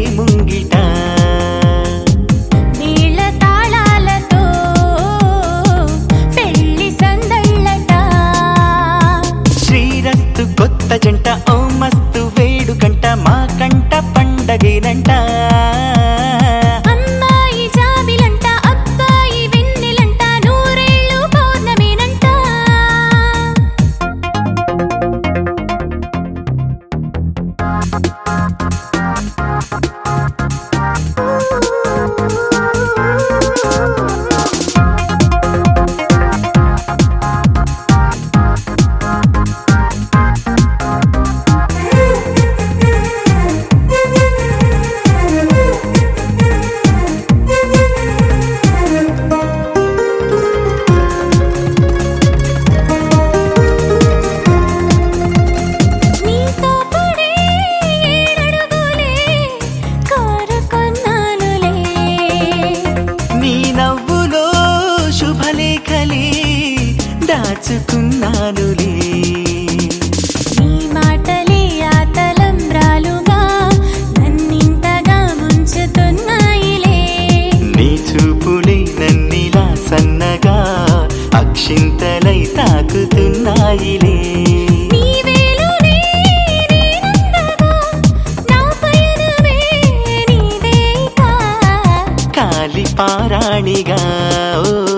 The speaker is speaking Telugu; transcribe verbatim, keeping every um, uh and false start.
ముంగిట నీళ్ళ తాళాలతో పెళ్లి సందళ్ళట శ్రీరస్తు కొత్త జంట ఓ మస్తు వేడుకంట మా కంట పండగేనంట అమ్మాయి జాబిలంట అబ్బాయి వెన్నెలంట నూరేళ్ళు పౌర్ణమేనంట నీతో పడే ఏడడుగులే కోరుకున్నానులే నీ నవ్వులో శుభలేఖలే దాచుకున్నానులే నీ మాటలే ఆ తలంబ్రాలుగా నన్నింతగా ముంచుతున్నాయిలే నీ చూపులే నన్నిలా సన్నగా అక్షింతలై తాకుతున్నాయిలే నీ వేలునే నేనందగా నా పయనమే నీదేగా కాలి పారాణిగా ఓ